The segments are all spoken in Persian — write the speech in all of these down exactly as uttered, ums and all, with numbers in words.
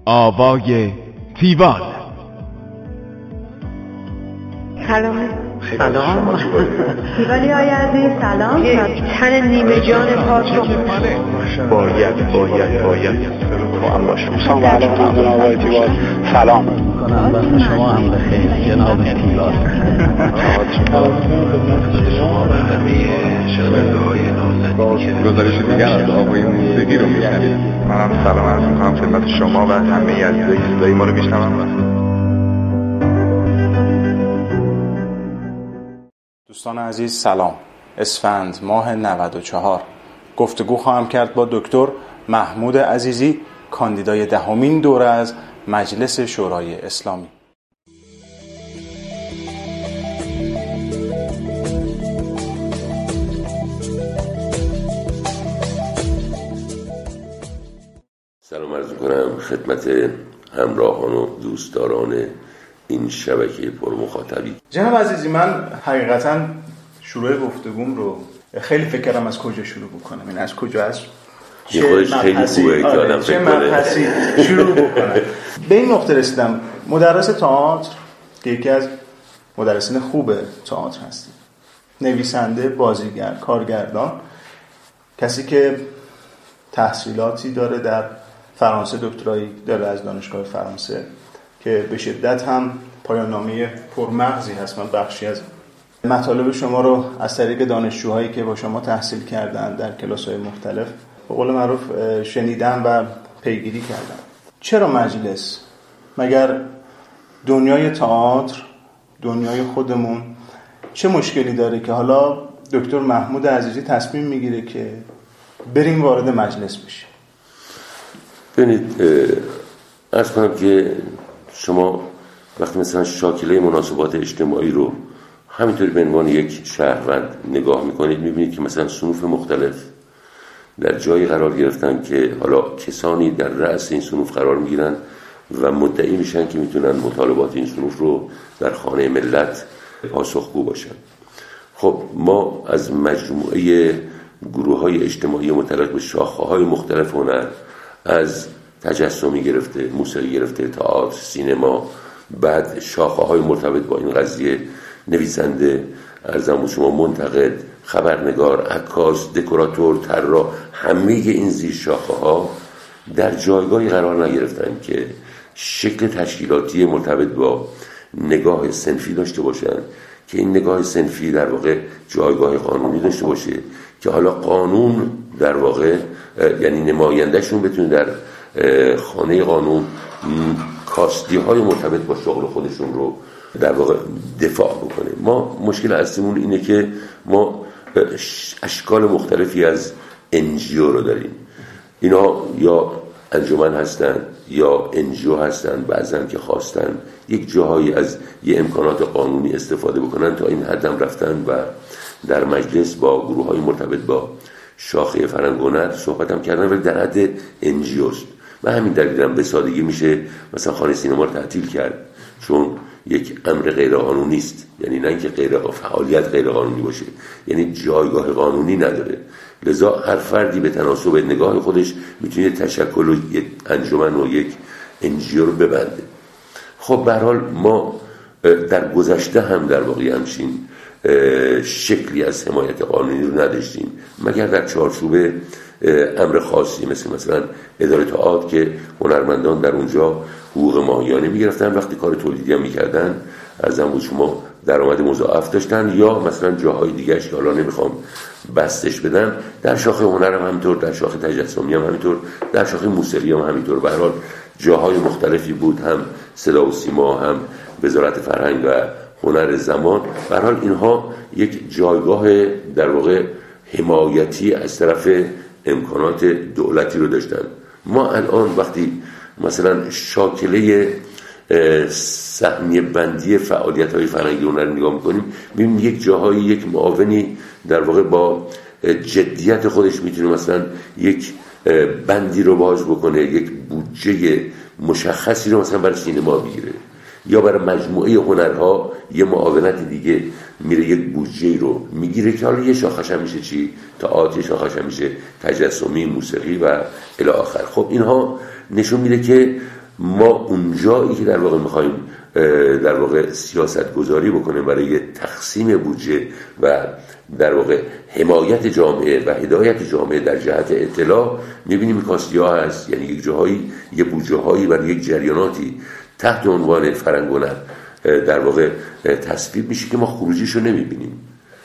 آوای تیوان. سلام. سلام. تیوانی های عزیز سلام. یک تن نیمه جان پاک رو باید باید باید با هم باشم. سلام علیکم جناب آقای تیوان. سلام کنم وقت شما هم بخیر جناب تیوان. شما و همه شنونده های نازنینی که گزارش دیگر از آقای موسیقی رو میشنید. منم سلام عرض میکنم خدمت شما و همه عزیزایی که صدای ما رو میشنون. دوستان عزیز سلام. اسفند ماه نود و چهار گفتگو خواهم کرد با دکتر محمود عزیزی، کاندیدای دهمین دوره از مجلس شورای اسلامی. سلام عرض کنم خدمت همراهان و دوستداران این شبکه پر مخاطبی. جناب عزیزی، من حقیقتا شروع گفتگوم رو خیلی فکر کردم از کجا شروع بکنم، این از کجا است چه خودش خیلی خوبه که آدم فکر کنه شروع بکنم. به این نقطه رسیدم مدرس تئاتر که یکی از مدرسین خوب تئاتر هستیم، نویسنده، بازیگر، کارگردان، کسی که تحصیلاتی داره در فرانسه، دکترایی داره از دانشگاه فرانسه که به شدت هم پایان نامه پرمغزی هست. من بخشی از مطالب شما رو از طریق دانشجوهایی که با شما تحصیل کردن در کلاس‌های مختلف به قول معروف شنیدم و پیگیری کردم. چرا مجلس؟ مگر دنیای تئاتر، دنیای خودمون چه مشکلی داره که حالا دکتر محمود عزیزی تصمیم میگیره که بریم وارد مجلس بشیم؟ ببینید، عرض کنم که شما وقتی مثلا شاکله مناسبات اجتماعی رو همینطوری به عنوان یک شهروند نگاه میکنید، میبینید که مثلا صنوف مختلف در جایی قرار گرفتن که حالا کسانی در رأس این صنوف قرار میگیرن و مدعی میشن که میتونن مطالبات این صنوف رو در خانه ملت پاسخگو باشن. خب ما از مجموعه گروه های اجتماعی متعلق به شاخه های مختلف هنر، از تجسمی گرفته، موسیقی گرفته، تئاتر، سینما، بعد شاخه های مرتبط با این قضیه، نویسنده، ارزم شما منتقد، خبرنگار، عکاس، دکوراتور، طراح، همه این زیر شاخه ها در جایگاهی قرار نگرفتن که شکل تشکیلاتی مرتبط با نگاه صنفی داشته باشن که این نگاه صنفی در واقع جایگاه قانونی داشته باشه که حالا قانون در واقع یعنی نمایندهشون بتونه در خانه قانون کاستی های مرتبط با شغل خودشون رو در واقع دفاع بکنه. ما مشکل اصلیمون اینه که ما اشکال مختلفی از انجیو رو داریم. اینا یا انجمن هستن یا انجیو هستن، بعضن که خواستن یک جاهایی از یه امکانات قانونی استفاده بکنن، تا این حد هم رفتن و در مجلس با گروه های مرتبط با شاخه فرهنگ و هنر صحبت هم کردن، ولی در حد انجیوست و همین دلیل هم به سادگی میشه مثلا خانه سینما رو تعطیل کرد، چون یک امر غیر قانونی است. یعنی نه اینکه غیر فعالیت غیر قانونی باشه، یعنی جایگاه قانونی نداره، لذا هر فردی به تناسب نگاه خودش میتونه تشکل و یک انجمن و یک انجیو رو ببنده. خب به هر حال ما در گذشته هم در واقع همچین شکلی از حمایت قانونی رو نداشتیم، مگر در چارچوب امر خاصی مثل مثلا اداره تئاتر که هنرمندان در اونجا حقوق ماهیانه میگرفتن، وقتی کار تولیدی هم میکردن ارزم بود شما درآمد مضاعف داشتن، یا مثلا جاهای دیگه‌اش که حالا نمیخوام بستش بدم، در شاخه هنر هم همینطور، در شاخه تجسمی هم همینطور، در شاخه موسیقی هم همینطور. به هر حال جاهای مختلفی بود، هم صدا و سیما، هم وزارت فرهنگ و هنر زمان. به هر حال اینها یک جایگاه در واقع حمایتی از طرف امکانات دولتی رو داشتن. ما الان وقتی مثلا شاکله سهمیه بندی فعالیت های فرهنگی هنر نگاه میکنیم، میبینیم یک جاهایی یک معاونی در واقع با جدیت خودش میتونه مثلا یک بندی رو باز بکنه، یک بودجه مشخصی رو مثلا برای سینما بگیره، یا برای مجموعه هنرها یه معاونت دیگه میره یک بودجه رو میگیره که حالا یه شاخش هم میشه چی؟ تئاتر، شاخش هم میشه تجسمی، موسیقی و الی آخر. خب اینها نشون میده که ما اونجایی که در واقع میخوایم در واقع سیاست گذاری بکنیم برای تقسیم بودجه و در واقع حمایت جامعه و هدایت جامعه در جهت اطلاع، میبینیم کاستی‌ها هست. یعنی یک جاهایی یه بودجه هایی برای یک جریاناتی تحت عنوان فرهنگ و هنر در واقع تصویب میشه که ما خروجیشو نمیبینیم.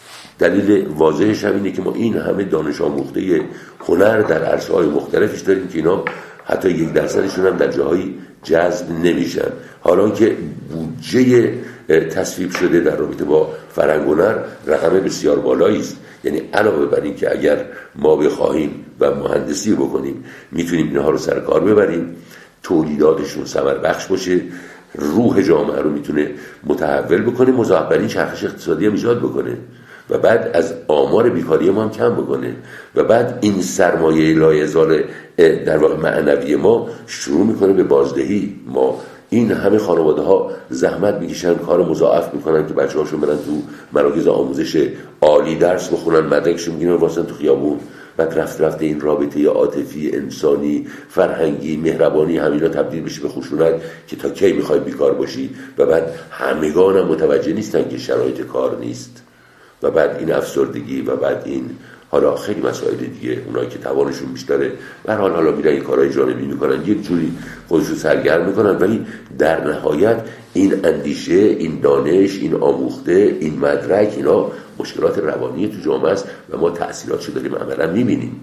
دلیل واضحش هم اینه که ما این همه دانش آموخته هنر در عرصه‌های مختلفش داریم که اینا حتی یک درصدشون هم در جاهایی جذب نمیشن، حالا که بودجه تصویب شده در رابطه با فرهنگ و هنر رقم بسیار بالایی است. یعنی علاوه بر این که اگر ما بخواهیم و مهندسی بکنیم میتونیم اینها رو سر کار ببریم، تولیداتشون ثمر بخش باشه، روح جامعه رو میتونه متحول بکنه، مضاعف بر این چرخش اقتصادی هم ایجاد بکنه و بعد از آمار بیکاری ما هم کم بکنه و بعد این سرمایه لایزال در واقع معنوی ما شروع میکنه به بازدهی. ما این همه خانواده ها زحمت میکشن، کار مضاعف میکنن که بچه هاشون برن تو مراکز آموزش عالی درس بخونن، مدرکشون میگیرن واسه تو خیابون، بعد رفت رفته این رابطه عاطفی، انسانی، فرهنگی، مهربانی همینا تبدیل بشه به خشونت که تا کی میخوای بیکار باشی و بعد همگان هم متوجه نیستن که شرایط کار نیست و بعد این افسردگی و بعد این حالا خیلی مسائل دیگه، اونایی که توانشون بیشتره به هر حال حالا میرن این کارهای جانبی میکنن، یک جوری خودشون سرگرم میکنن، ولی در نهایت این اندیشه، این دانش، این آموخته، این مدرک، اینا مشکلات روانی تو جامعه است و ما تأثیراتشو داریم عملا میبینیم.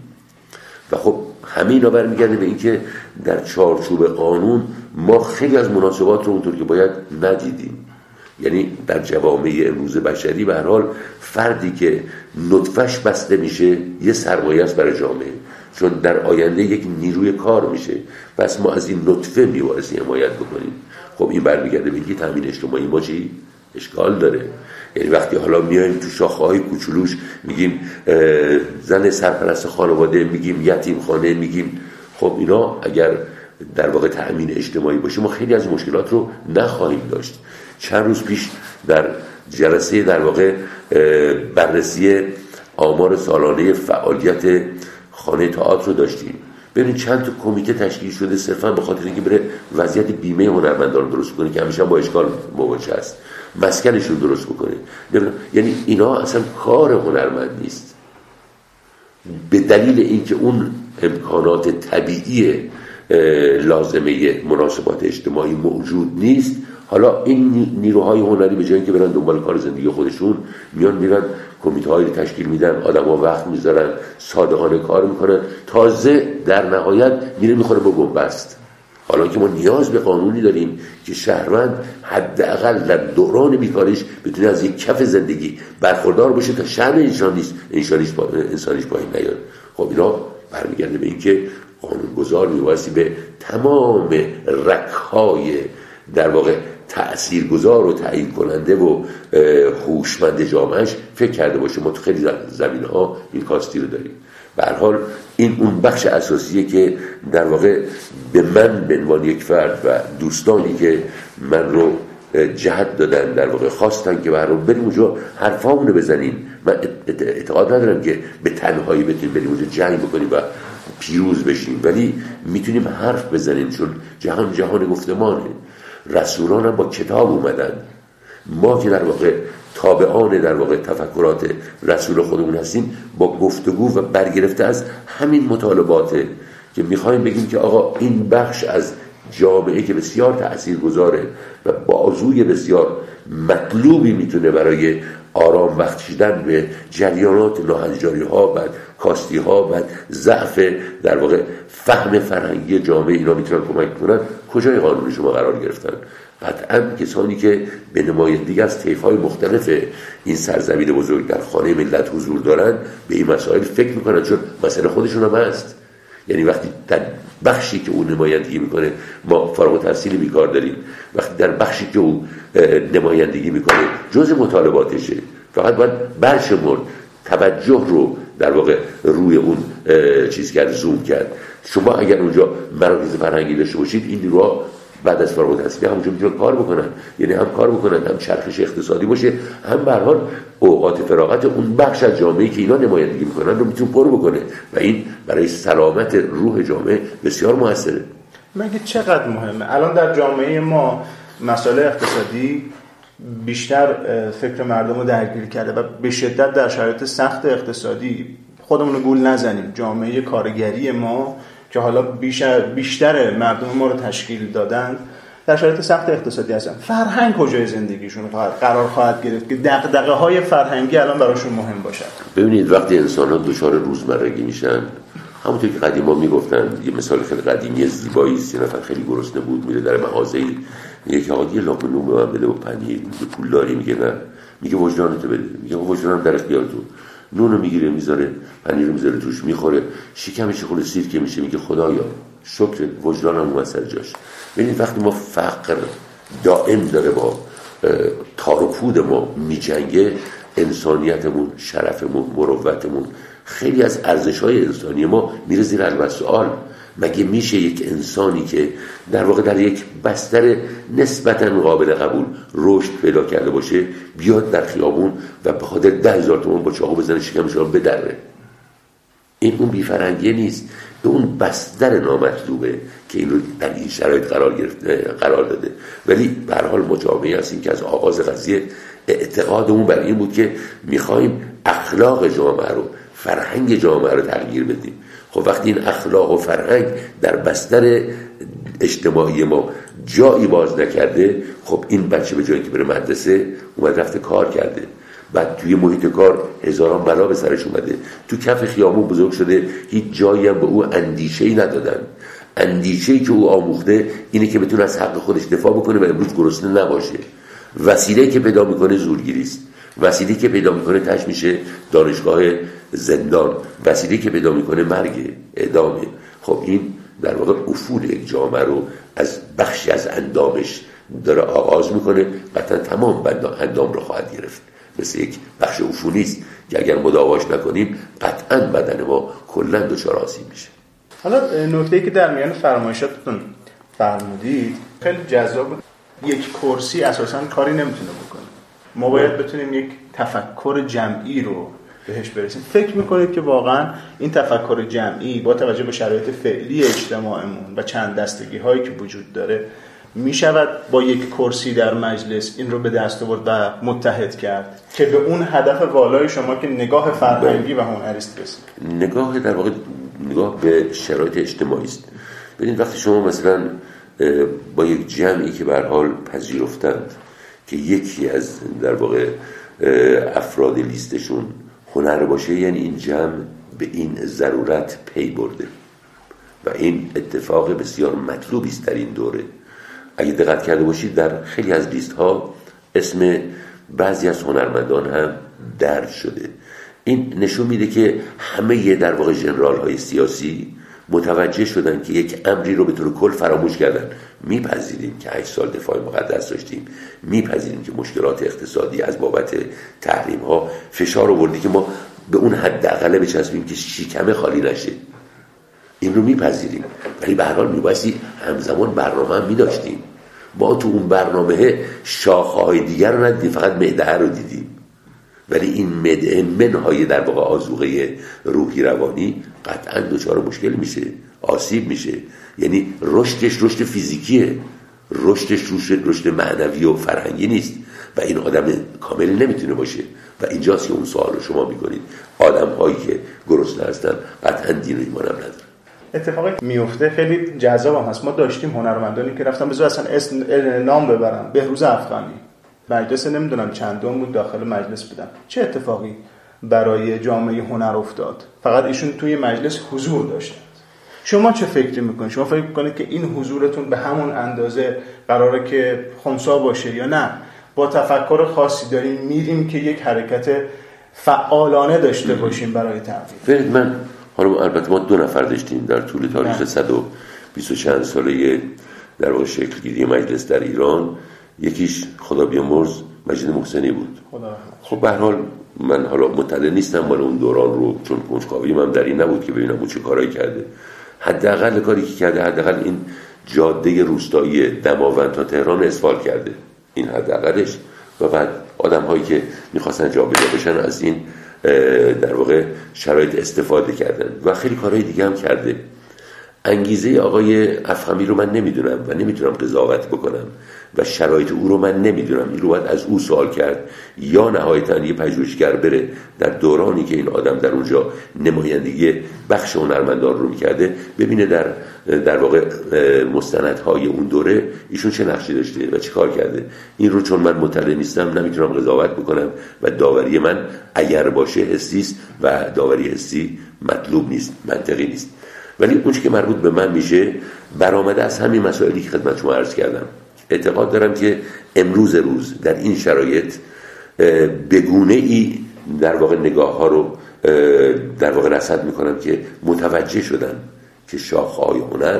و خب همه اینا برمیگرده به این که در چارچوب قانون ما خیلی از مناسبات رو اونطور که باید ندیدیم. یعنی در جوامع امروز بشری به هر حال فردی که نطفه‌اش بسته میشه یه سرمایه است برای جامعه، چون در آینده یک نیروی کار میشه، پس ما از این نطفه میبایستی حمایت بکنیم. خب این برمیگرده به اینکه تامین اجتماعی ما چی اشکال داره. یعنی وقتی حالا میایم تو شاخه‌های کوچولوش میگیم زن سرپرست خانواده، میگیم یتیم خانه، میگیم خب اینا اگر در واقع تامین اجتماعی باشه ما خیلی از مشکلات رو نخواهیم داشت. چند روز پیش در جلسه در واقع بررسی آمار سالانه فعالیت خانه تئاتر رو داشتیم. ببینید چند تا کمیته تشکیل شده صرفا به خاطر اینکه بره وضعیت بیمه هنرمندان رو درست کنه که همیشه با اشکال مواجه است، مسکنشون درست بکنه. یعنی اینا اصلا کار هنرمند نیست، به دلیل اینکه اون امکانات طبیعی لازمه مناسبات اجتماعی موجود نیست. حالا این نیروهای هنری به جای اینکه برن دنبال کار زندگی خودشون میان میرن کمیته‌هایی تشکیل میدن، آدم‌ها وقت میذارن، صادقانه کار میکنن، تازه در نهایت میره میخوره با بنبست. حالا که ما نیاز به قانونی داریم که شهروند حداقل در دوران بیکاریش بتونه از یک کف زندگی برخوردار باشه تا شأن انسانیش انسانیش انسانیش پایین نیاد. خب اینا برمیگرده به اینکه قانونگذار میبایستی به تمام رک‌های در واقع تأثیرگذار و تعیین کننده و هوشمند جامعهش فکر کرده باشه. ما تو خیلی زمینه‌ها این کاستی رو داریم. به هر حال این اون بخش اساسیه که در واقع به من به عنوان یک فرد و دوستانی که من رو جهت دادن در واقع خواستن که برام بریم اونجا حرفامونو بزنیم. من اعتقاد ندارم که به تنهایی بتونیم بریم اونجا جنگ بکنیم و پیروز بشیم، ولی میتونیم حرف بزنیم، چون جهان جهان گفتمانه. رسولان هم با کتاب اومدن، ما که در واقع تابعان در واقع تفکرات رسول خودمون هستیم با گفتگو و برگرفته از همین مطالباته که میخوایم بگیم که آقا این بخش از جامعه که بسیار تأثیرگذاره و بازوی بسیار مطلوبی میتونه برای آرام بخشیدن به جریانات ناهنجاری ها، بعد کاستی ها، بعد ضعف در واقع فهم فرهنگی جامعه اینا میتونن کمک کنن، کجای قانون شما قرار گرفتن؟ قطعا کسانی که به نمایندگی از طیف‌های مختلف این سرزمین بزرگ در خانه ملت حضور دارن به این مسائل فکر میکنن، چون مسئله خودشون هم هست. یعنی وقتی در بخشی که اون نمایندگی میکنه ما فارغ التحصیل بیکار داریم، وقتی در بخشی که اون نمایندگی میکنه جزء مطالباتشه، فقط باید برشمرد، توجه رو در واقع روی اون چیز کرد، زوم کرد. شما اگر اونجا مراکز فرهنگی داشته باشید این نیروها بعد از فارغ التحصیلی همونجا میتونن کار بکنن، یعنی هم کار بکنن، هم چرخش اقتصادی باشه، هم به هر حال اوقات فراغت اون بخش از جامعه‌ای که اینا نمایندگی میکنن رو میتونه پر بکنه و این برای سلامت روح جامعه بسیار موثره. مگه چقدر مهمه؟ الان در جامعه ما مسائل اقتصادی بیشتر فکر مردم رو درگیر کرده و به شدت در شرایط سخت اقتصادی خودمون رو گول نزنیم. جامعه کارگری ما که حالا بیشتر, بیشتر مردم ما رو تشکیل دادن در شرایط سخت اقتصادی هستن. فرهنگ کجای زندگیشون قرار خواهد گرفت که دغدغه های فرهنگی الان براشون مهم باشد؟ ببینید وقتی انسان ها دچار روزمرگی میشن، همونطور که قدیما میگفتن، یه مثال خیلی قدیمی زیبایی است، یه نفر خیلی گرسنه بود میره در مغازه‌ای، میگه آقا یه لقمه نون به من بده و پنیر. میگه پول داری؟ میگه نه. میگه وجدانتو بده. میگه وجدانم در اختیار تو. نونو میگیره میذاره، پنیر میذاره توش، میخوره، شکمش خود سیرکه میشه، میگه خدایا شکر وجدانم اومد سر جاش. ببینید وقتی ما فقر دائم داره با تار و پود ما میجنگه، انسانیتمون، شرفمون، مروتمون، خیلی از ارزش‌های انسانی ما میره زیر علامت سوال. مگه میشه یک انسانی که در واقع در یک بستر نسبتاً قابل قبول رشد پیدا کرده باشه بیاد در خیابون و به خاطر ده هزار تومان با چاقو بزنه شکمش رو بدره؟ این اون بیفرنگی نیست، اون بستر نامطلوبه که این رو در این شرایط قرار گرفته قرار داده. ولی به هر حال ما جامعه هستیم که از آغاز قضیه اعتقادمون بر این بود که میخوایم اخلاق جامعه رو، فرهنگ جامعه رو تغییر بدیم. خب وقتی این اخلاق و فرهنگ در بستر اجتماعی ما جایی باز نکرده، خب این بچه به جایی که بره مدرسه اومد رفته کار کرده، بعد توی محیط کار هزاران بلا به سرش اومده، تو کف خیابون بزرگ شده، هیچ جایی هم به او اندیشه‌ای ندادن. اندیشه‌ای که او آموخته اینه که بتونه از حق خودش دفاع بکنه و امروز گرسنه نباشه. وسیله‌ای که پیدا میکنه زورگیری است، وسیله‌ای که پیدا میکنه تش میشه دانشگاه زندان، وسیله‌ای که پیدا میکنه مرگ، اعدامه. خب این در واقع افول یک جامعه رو از بخشی از اندامش داره آغاز میکنه، قطعا تمام اندام رو خواهد گرفت. مثل یک بخش افولی است که اگر مداواش نکنیم قطعا بدن ما کلا دچار آسیب میشه. حالا نکته‌ای که در میان فرمایشاتتون فرمودید خیلی جذاب بود. یک کرسی اساساً کاری نمیتونه بکنه. ما باید بتونیم یک تفکر جمعی رو بهش برسیم. فکر میکنید که واقعا این تفکر جمعی با توجه به شرایط فعلی اجتماعمون و چند دستگی هایی که وجود داره میشود با یک کرسی در مجلس این رو به دست آورد و متحد کرد که به اون هدف والای شما که نگاه فرهنگی و هنریست رسید؟ نگاه در واقع نگاه به شرایط اجتماعی است. ببینید وقتی شما مثلا با یک جمعی که به هر حال پذیرفتند که یکی از در واقع افراد لیستشون هنر باشه، یعنی این جمع به این ضرورت پی برده و این اتفاق بسیار مطلوبی است در این دوره. اگه دقت کرده باشید در خیلی از لیست ها اسم بعضی از هنرمندان هم درج شده. این نشون میده که همه در واقع ژنرال های سیاسی متوجه شدن که یک امری رو به طور کل فراموش کردن. میپذیریم که هشت سال دفاع مقدس داشتیم، میپذیریم که مشکلات اقتصادی از بابت تحریم ها فشار آورده که ما به اون حداقل بچسبیم که شکم خالی نشه. این رو میپذیریم، ولی به هر حال میبایستی همزمان برنامه هم میداشتیم. ما تو اون برنامه شاخه‌های دیگر رو ندیدیم، فقط معده رو دیدیم. ولی این معده منهای در واقع آذوقه روحی روانی قطعا دچار مشکل میشه، آسیب میشه. یعنی رشدش رشد فیزیکیه، رشدش رشد رشد معنوی و فرهنگی نیست و این آدم کامل نمیتونه باشه. و اینجاست که اون سوال رو شما میکنید. آدم هایی که گرسنه هستن قطعا دین و ایمان هم ندارن. اتفاقی میفته خیلی جذاب هم هست. ما داشتیم هنرمندانی که رفتن بذار اصلا اسم نام ببرم، بهروز افغانی مجلس نمیدونم چندم بود داخل مجلس بودن. چه اتفاقی برای جامعه هنر افتاد؟ فقط ایشون توی مجلس حضور داشتن. شما چه فکری میکنید؟ شما فکر میکنید که این حضورتون به همون اندازه قراره که خنثی باشه یا نه با تفکر خاصی داریم میریم که یک حرکت فعالانه داشته باشیم برای تغییر؟ من حالا البته ما دو نفر داشتیم در طول تاریخ صد و بیست و چند ساله در واقع شکلگیری مجلس در ایران. یکیش خدا بیامرز مجید محسنی بود. خب به هر حال من حالا مطلع نیستم مال اون دوران رو، چون کنجکاویم هم در این نبود که ببینم اون چه کارایی کرده. حداقل کاری که کرده حداقل این جاده روستایی دماوند تا تهران اسفالت کرده، این حداقلش. و بعد آدم هایی که میخواستن جابجا بشن از این در واقع شرایط استفاده کردن و خیلی کارهای دیگه هم کرده. انگیزه آقای افخمی رو من نمیدونم و نمیتونم قضاوت بکنم و شرایط او رو من نمیدونم. این رو باید از او سوال کرد یا نهایتاً یه پژوهشگر بره در دورانی که این آدم در اونجا نمایندگی بخش هنرمندان رو میکرده ببینه در در واقع مستندهای اون دوره ایشون چه نقشی داشته و چه کار کرده. این رو چون من مطلع نیستم نمیتونم قضاوت بکنم و داوری من اگر باشه حسی است و داوری حسی مطلوب نیست، منطقی نیست. ولی اون که مربوط به من میشه برآمده از همین مسائلی که خدمت شما عرض کردم. اعتقاد دارم که امروز روز در این شرایط به گونه‌ای در واقع نگاه ها رو در واقع رصد میکنم که متوجه شدن که شاخه‌های هنر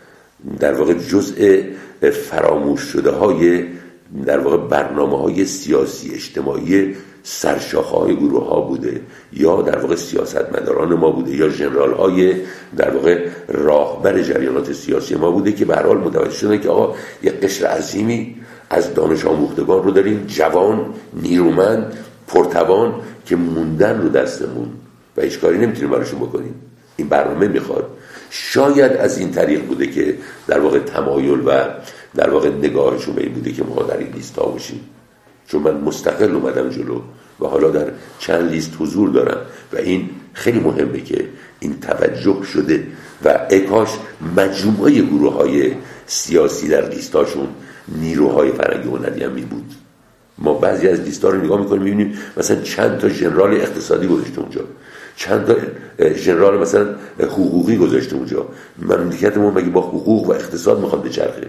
در واقع جزء فراموش شده های در واقع برنامه‌های سیاسی اجتماعی سرشاخه‌های گروه ها بوده یا در واقع سیاستمداران ما بوده یا ژنرال های در واقع راهبر جریانات سیاسی ما بوده که به هر حال متوجه شدن که آقا یک قشر عظیمی از دانش آموختگان رو داریم، جوان، نیرومند، پرتوان که موندن رو دستمون و هیچ کاری نمیتونیم براشون بکنیم. این برنامه میخواد. شاید از این طریق بوده که در واقع تمایل و در واقع نگاهشون به این بوده که ما در این لیست ها باشیم، چون من مستقل اومدم جلو و حالا در چند لیست حضور دارم و این خیلی مهمه که این توجه شده و اکاش مجموعه گروه های سیاسی در لیستاشون نیروهای فرهنگی هنری هم می بود. ما بعضی از لیست‌ها رو نگاه می‌کنیم می‌بینیم مثلا چند تا ژنرال اقتصادی گذاشته اونجا، چند تا ژنرال مثلا حقوقی گذاشته اونجا. مملکت ما مگه با حقوق و اقتصاد می‌خواد بچرخه؟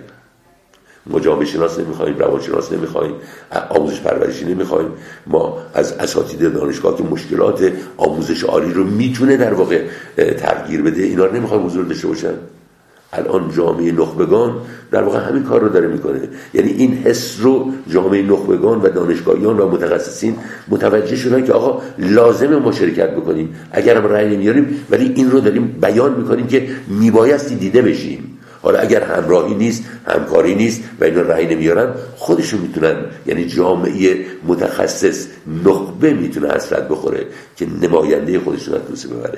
ما جامعه شناس نمیخوایم، روانشناس نمیخوایم، آموزش پرورشی نمیخوایم. ما از اساتید دانشگاه که مشکلات آموزش عالی رو میتونه در واقع تغییر بده اینا رو نمیخوایم حضور داشته باشن. الان جامعه نخبگان در واقع همین کار رو داره میکنه. یعنی این حس رو جامعه نخبگان و دانشگاهیان و متخصصین متوجه شدن که آقا لازمه ما شرکت بکنیم، اگر هم رأی نمیاریم ولی این رو داریم بیان میکنیم که میبایستی دیده بشیم. حالا اگر همراهی نیست، همکاری نیست و اینا رأی نمیارن، خودشون میتونن، یعنی جامعه متخصص نخبه میتونه حسرت بخوره که نماینده خودشون از توسه ببره.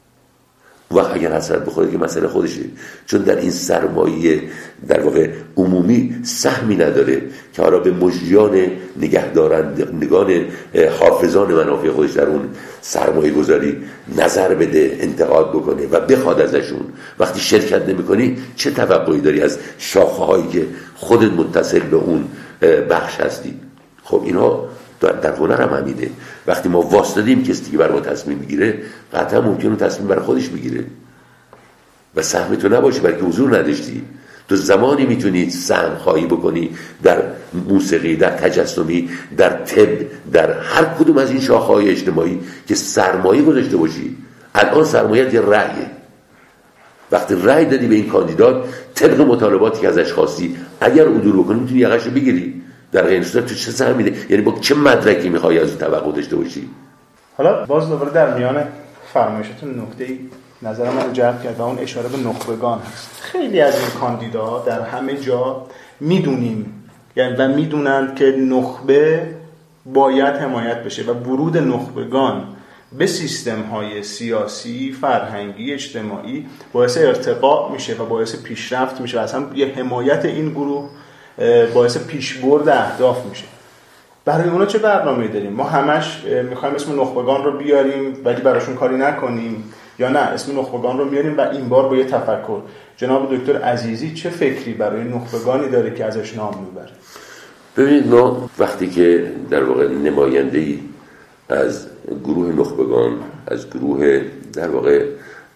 و اگر حسرت بخوره که مسئله خودشه، چون در این سرمایه در واقع عمومی سهمی نداره که حالا به مجریان نگهدارندگان حافظان منافع خودش در اون سرمایه گذاری نظر بده، انتقاد بکنه و بخواد ازشون. وقتی شرکت نمی کنی چه توقعی داری از شاخه هایی که خودت متصل به اون بخش هستی؟ خب اینها در هنر هم همیده. وقتی ما واسطادیم کسی که برای ما تصمیم میگیره، قطعا ممکنه تصمیم برای خودش بگیره و سهم تو نباشه برای که حضور نداشتی. تو زمانی میتونی سهم خواهی بکنی در موسیقی، در تجسمی، در طب، در هر کدوم از این شاخه‌های اجتماعی که سرمایه گذاشته باشی. الان سرمایه یه رأیه. وقتی رأی دادی به این کاندیدات طبق مطالباتی که ازش خواستی، اگر عدول بکنی میتونی یقه‌شو بگیری. در غیر صورت تو چه سهم میده؟ یعنی با چه مدرکی میخوای از اون توقع داشته باشی؟ حالا باز دوباره در میان فرمایشاتون نکته‌ای نظر من رو جلب کرد و اون اشاره به نخبگان هست. خیلی از این کاندیداها در همه جا میدونیم یعنی و میدونند که نخبه باید حمایت بشه و ورود نخبگان به سیستم‌های سیاسی، فرهنگی، اجتماعی باعث ارتقاء میشه و باعث پیشرفت میشه و اصلا یه حمایت این گروه باعث پیشبرد اهداف میشه. برای اونا چه برنامه‌ای داریم؟ ما همش میخوایم اسم نخبگان رو بیاریم ولی براشون کاری نکنیم، یا نه اسم نخبگان رو میاریم و این بار با یه تفکر. جناب دکتر عزیزی چه فکری برای نخبگانی داره که ازش نام میبره؟ ببینید، ما وقتی که در واقع نماینده‌ای از گروه نخبگان، از گروه در واقع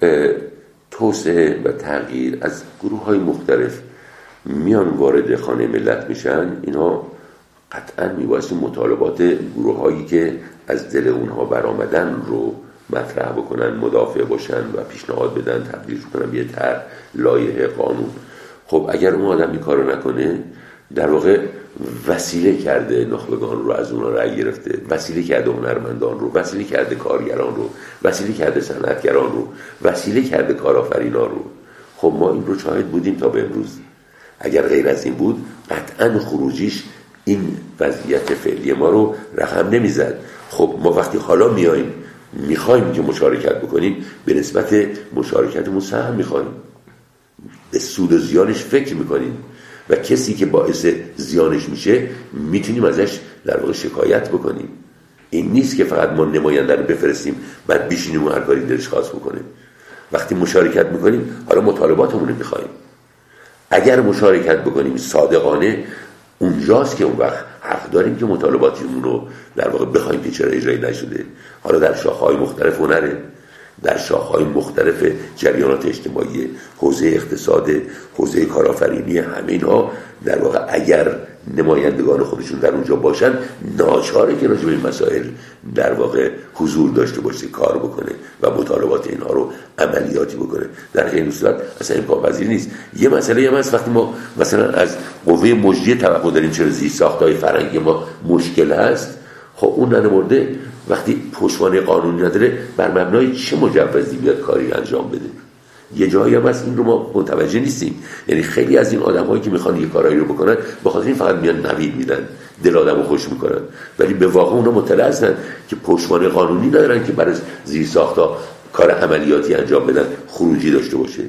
توسعه و تغییر از گروه‌های مختلف میان وارد خانه ملت میشن، اینا قطعا میبایستی مطالبات گروه هایی که از دل اونها برآمدن رو مطرح بکنن، مدافع باشن و پیشنهاد بدن، تبدیل کنن به طرح لایحه قانون. خب اگر اون آدم این کارو نکنه، در واقع وسیله کرده نخبگان رو، از اونها رأی گرفته، وسیله کرده هنرمندان رو، وسیله کرده کارگران رو، وسیله کرده صنعتگران رو، وسیله کرده کارآفرینان رو. خب ما این رو شاهد بودیم تا به امروز. اگر غیر از این بود قطعا خروجیش این وضعیت فعلی ما رو رقم نمیزد. خب ما وقتی حالا میاییم میخوایم که مشارکت بکنیم، به نسبت مشارکتمون سهم میخوایم. به سود و زیانش فکر میکنیم و کسی که باعث زیانش میشه میتونیم ازش در واقع شکایت بکنیم. این نیست که فقط ما نماینده رو بفرستیم بعد بشینیم و هر کاری دلش خواست بکنه. وقتی مشارکت میکنیم حالا مطالباتمون رو میخوایم. اگر مشارکت بکنیم صادقانه اونجاست که اون وقت حق داریم که مطالباتمون رو در واقع بخوایم که چرا اجرایی نشده. حالا در شاخه‌های مختلف هنره، در شاخه‌های مختلف جریانات اجتماعی، حوزه اقتصاد، حوزه کارآفرینی، همه اینها در واقع اگر نمایندگان خودشون در اونجا باشن ناچاره که راجع به این مسائل در واقع حضور داشته باشه، کار بکنه و مطالبات اینها رو عملیاتی بکنه. در غیر این صورت اصلا امکان پذیر نیست. یه مسئله هم هست وقتی ما مثلا از قوه مجریه توقع داریم چرا زیر ساختای فرهنگی ما مشکل هست، خب اون نمورده وقتی پشتوانه قانونی نداره بر مبنای چه مجوزی بیاد کاری انجام بده. یه جایی هم هست این رو ما متوجه نیستیم. یعنی خیلی از این آدم‌هایی که میخوان یه کارایی رو بکنن به خاطر این فقط میان نوید میدن، دل آدمو خوش میکنن، ولی به واقع اونا مطلع هستن که پشتوانه قانونی ندارن که برای زیر ساختا کار عملیاتی انجام بدن، خروجی داشته باشه.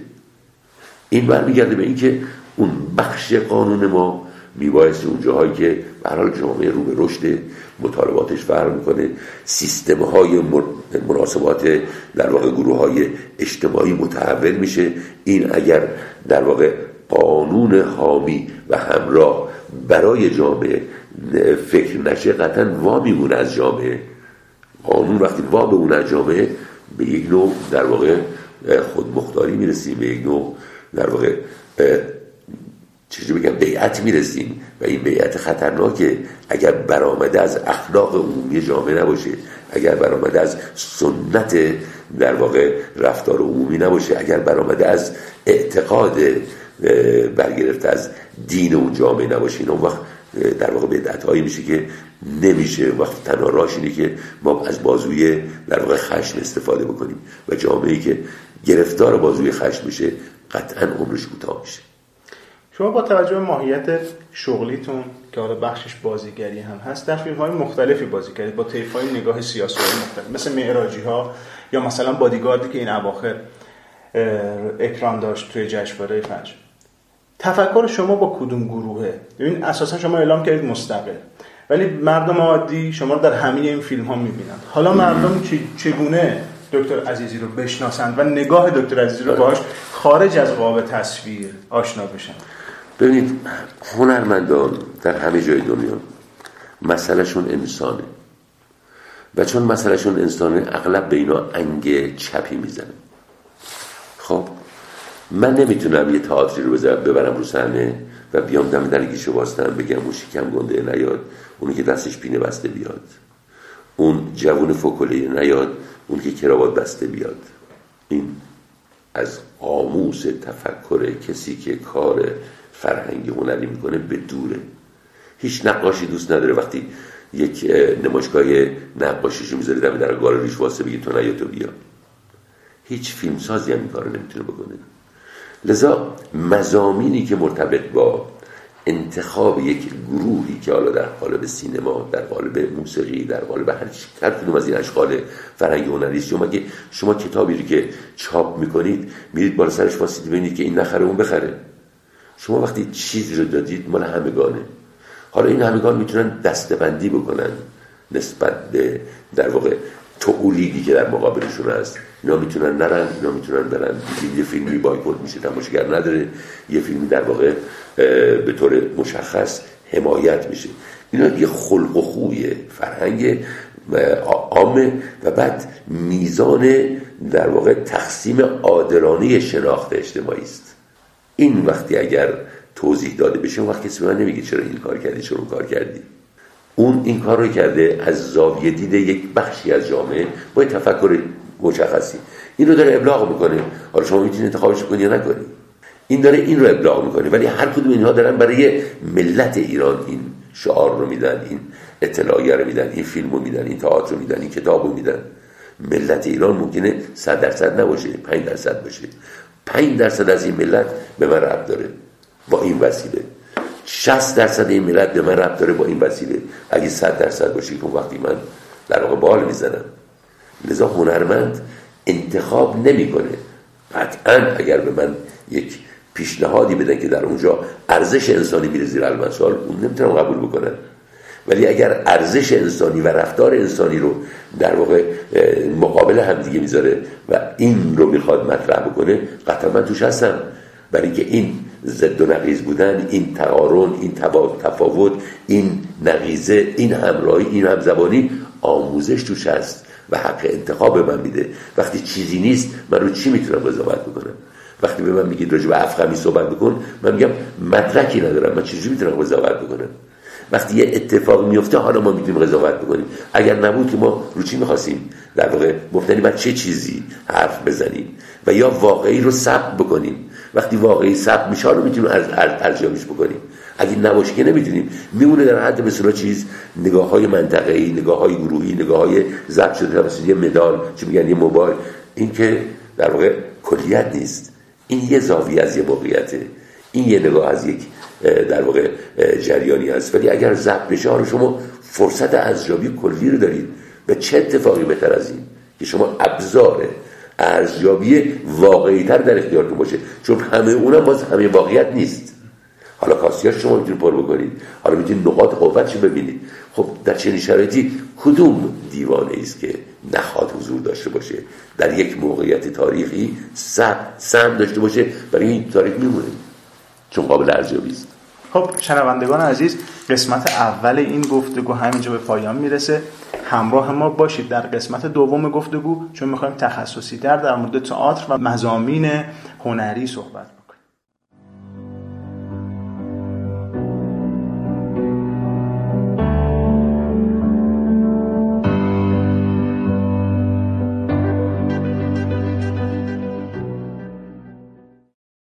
این برمیگرده به این که اون بخش قانون ما میبایستی اون جاهایی که به هر حال جامعه رو به رشد، مطالباتش فرق میکنه، سیستم‌های مناسبات در واقع گروه‌های اجتماعی متحول میشه، این اگر در واقع قانون حامی و همراه برای جامعه فکر نشه قطعاً وا میمونه از جامعه. قانون وقتی وا بمونه از جامعه به یک نوع در واقع خودمختاری میرسیم، به یک نوع در واقع چجوری بگم بیعت میرسیم و این بیعت خطرناکه اگر برآمده از اخلاق عمومی جامعه نباشه، اگر برآمده از سنت در واقع رفتار عمومی نباشه، اگر برآمده از اعتقاد برگرفته از دین اون جامعه نباشه، این اون وقت در واقع بدعت‌هایی میشه که نمیشه. وقت تنها راهش اینه که ما از بازوی در واقع خشم استفاده بکنیم و جامعه‌ای که گرفتار بازوی خشم میشه قطعاً عمرش کوتاه میشه. شما با توجه به ماهیت شغلیتون که حالا بخشش بازیگری هم هست در فیلم‌های مختلفی بازی کردید با طیف‌های نگاه سیاسی مختلف مثل معراجی‌ها یا مثلا بادیگاردی که این اواخر اکران داشت توی جشنواره فجر. تفکر شما با کدوم گروهه؟ ببین اساسا شما اعلام کردید مستقل، ولی مردم عادی شما رو در همه این فیلم‌ها می‌بینند. حالا مردم چگونه دکتر عزیزی رو بشناسند و نگاه دکتر عزیزی رو باهاش خارج از قاب تصویر آشنا بشن؟ ببینید هنرمندان در همه جای دنیا مسئلهشون انسانه و چون مسئلهشون انسانه اغلب به اینا انگ چپی میزنه. خب من نمیتونم یه تئاتری رو ببرم رو صحنه و بیام دم در گیشه واسطم بگم اون شکم گنده نیاد، اونی که دستش پینه بسته بیاد، اون جوون فوکوله نیاد، اون که کراوات بسته بیاد. این از قاموس تفکر کسی که کار فرهنگی هنری میکنه به دوره. هیچ نقاشی دوست نداره وقتی یک نمایشگاه نقاشیشو میذاره دم در گالریش واسه بگه تو نیا تو بیا. هیچ فیلمسازی هم این کارو نمیتونه بکنه. لذا مضامینی که مرتبط با انتخاب یک گروهی که حالا در قالب سینما، در قالب موسیقی، در قالب هر هر کدوم از این اشکال فرهنگی هنری است، شما اگه شما کتابی رو که چاپ میکنید میرید بالا سرش واسید ببینید که این نخره اون بخره. شما وقتی چیزی رو دادید مال همگانه. حالا این همگان میتونن دسته‌بندی بکنن نسبت به در واقع تولیدی که در مقابلشون هست. اینا میتونن نرن، اینا میتونن برن. یه فیلمی بایکوت میشه، تماشاگر نداره، یه فیلمی در واقع به طور مشخص حمایت میشه. اینا یه خلق و خوی فرهنگ عامه و بعد میزان در واقع تقسیم عادلانه شناخت اجتماعی است. این وقتی اگر توضیح داده بشه اون وقت کسی به من نمیگه چرا این کار کردی چرا اون کار کردی. اون این کار رو کرده از زاویه دید یک بخشی از جامعه با تفکر مشخصی. این رو داره ابلاغ میکنه. حالا شما میتونید انتخابش کنی یا نکنی. این داره این رو ابلاغ میکنه، ولی هر کدوم اینها دارن برای ملت ایران این شعار رو میدن، این اطلاعیه رو میدن، این فیلم رو میدن، این تئاتر رو میدن، این کتاب رو میدن. ملت ایران ممکنه صد درصد نباشه، پنج درصد باشه. پنج درصد از این ملت به من ربط داره با این وسیله. شصت درصد این ملت به من ربط داره با این وسیله. اگه صد درصد باشه که وقتی من در واقع بال میزنم. لذا هنرمند انتخاب نمیکنه. قطعاً اگر به من یک پیشنهادی بدن که در اونجا ارزش انسانی میره زیر علم سوال، اون نمیتونم قبول بکنن. ولی اگر ارزش انسانی و رفتار انسانی رو در واقع مقابل هم دیگه میذاره و این رو میخواد مطرح بکنه، قطعا من توش هستم. برای اینکه این ضد و نقیض بودن، این تقارن، این تفاوت، این نقیضه، این همراهی، این همزبانی، آموزش توش هست و حق انتخاب به من میده. وقتی چیزی نیست من رو چی میتونم قضاوت بکنم؟ وقتی به من میگید راجع به افخمی صحبت بکن، من میگم مدرکی ندارم، من چجوری میتونم قضاوت بکنم؟ وقتی یه اتفاق میفته حالا ما میتونیم قضاوت بکنیم. اگر نبود که ما رو چی میخواستیم در واقع مبتنی بر چه چیزی حرف بزنیم و یا واقعی رو ثبت بکنیم. وقتی واقعی ثبت میشه رو میتونیم ارزیابیش بکنیم. اگه نباشه که نمیتونیم. میمونه در حد مثلا چیز نگاه‌های منطقه‌ای، نگاه‌های گروهی، نگاه‌های ضبط شده توسط یه مدال، چی میگن یه موبایل. این که در واقع کلیت نیست. این یه زاویه از یه موقعیته. این یه نگاه از یک در واقع جریانی است. ولی اگر ضبط بشه رو شما فرصت ارزیابی کلی رو دارید. به چه اتفاقی بهتر از این که شما ابزار ارزیابی واقعی‌تر در اختیارتون باشه، چون همه اونم باز همه واقعیت نیست. حالا کاسیاش شما میتونید پر بکنید، حالا میتونید نقاط قوتش ببینید. خب در چنین شرایطی کدوم دیوانه است که نخواد حضور داشته باشه در یک موقعیت تاریخی، سهم داشته باشه برای این تاریخ میمونه، چون قابل ارزیابی است. خب شنوندگان عزیز، قسمت اول این گفتگو همینجا به پایان میرسه. همراه ما باشید در قسمت دوم گفتگو، چون میخوایم تخصصی تر در مورد تئاتر و مضامین هنری صحبت